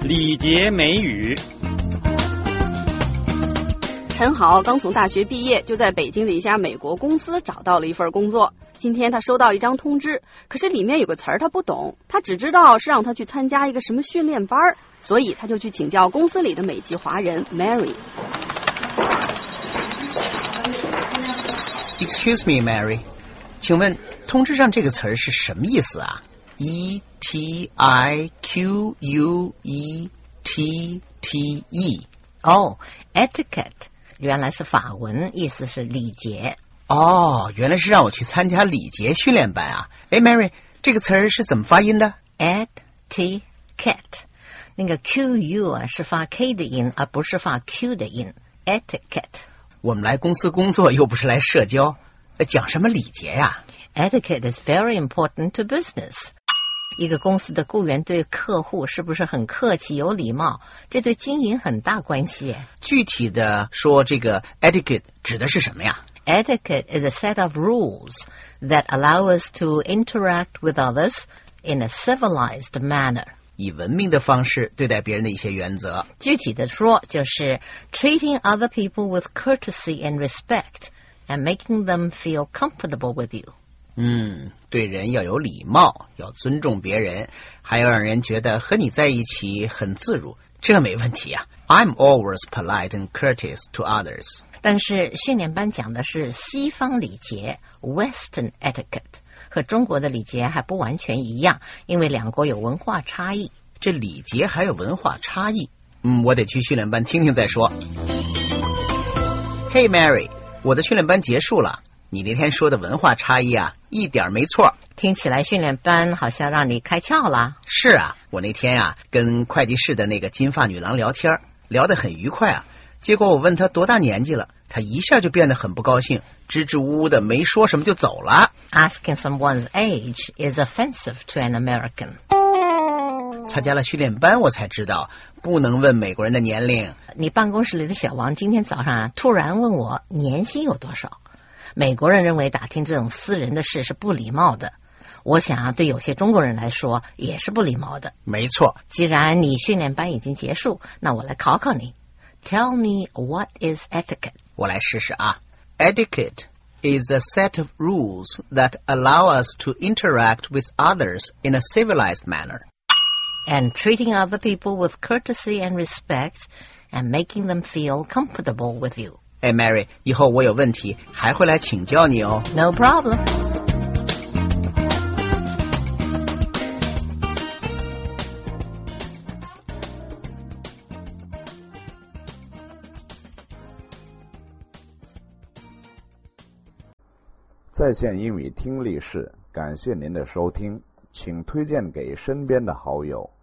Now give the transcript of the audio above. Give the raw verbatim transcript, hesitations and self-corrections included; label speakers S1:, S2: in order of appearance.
S1: 礼节美语。
S2: 陈豪刚从大学毕业，就在北京的一家美国公司找到了一份工作。今天他收到一张通知，可是里面有个词儿他不懂，他只知道是让他去参加一个什么训练班，所以他就去请教公司里的美籍华人
S3: Mary。Excuse me, Mary， 请问通知上这个词儿是什么意思啊 ？E T I Q U E T T E。
S4: 哦、oh, etiquette 原来是法文，意思是礼节。
S3: 哦，原来是让我去参加礼节训练班啊！哎 ，Mary， 这个词儿是怎么发音的
S4: ？Etiquette， 那个 Q U 啊是发 K 的音，而不是发 Q 的音。Etiquette。
S3: 我们来公司工作又不是来社交，讲什么礼节呀
S4: ？Etiquette is very important to business。一个公司的雇员对客户是不是很客气有礼貌，这对经营很大关系。
S3: 具体的说，这个 etiquette 指的是什么呀？
S4: Etiquette is a set of rules that allow us to interact with others in a civilized manner。
S3: 以文明的方式对待别人的一些原则。
S4: 具体的说，就是 treating other people with courtesy and respect and making them feel comfortable with you。
S3: 嗯，对人要有礼貌，要尊重别人，还要让人觉得和你在一起很自如，这没问题啊。I'm always polite and courteous to others。
S4: 但是训练班讲的是西方礼节 Western etiquette， 和中国的礼节还不完全一样，因为两国有文化差异。
S3: 这礼节还有文化差异？嗯，我得去训练班听听再说。Hey Mary， 我的训练班结束了。你那天说的文化差异啊，一点没错。
S4: 听起来训练班好像让你开窍了。
S3: 是啊，我那天啊跟会计室的那个金发女郎聊天，聊得很愉快啊。结果我问她多大年纪了，她一下就变得很不高兴，支支吾吾的没说什么就走了。
S4: Asking someone's age is offensive to an American。
S3: 参加了训练班，我才知道不能问美国人的年龄。
S4: 你办公室里的小王今天早上啊突然问我年薪有多少。美国人认为打听这种私人的事是不礼貌的，我想啊，对有些中国人来说也是不礼貌的。
S3: 没错，
S4: 既然你训练班已经结束，那我来考考你。Tell me what is etiquette？
S3: 我来试试啊。Etiquette is a set of rules that allow us to interact with others in a civilized manner.
S4: And treating other people with courtesy and respect and making them feel comfortable with you.
S3: 哎 Mary， 以后我有问题还会来请教你哦。
S4: No problem。
S5: 在线英语听力室，感谢您的收听，请推荐给身边的好友。